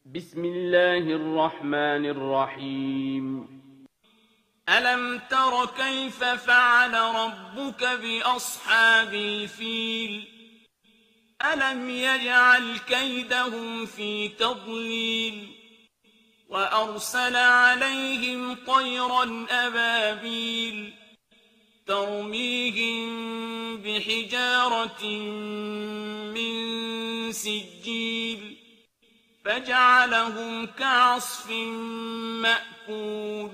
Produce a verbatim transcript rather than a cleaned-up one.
بسم الله الرحمن الرحيم ألم تر كيف فعل ربك بأصحاب الفيل ألم يجعل كيدهم في تضليل وأرسل عليهم طيرا أبابيل ترميهم بحجارة من سجيل فجعلهم كعصف مأكول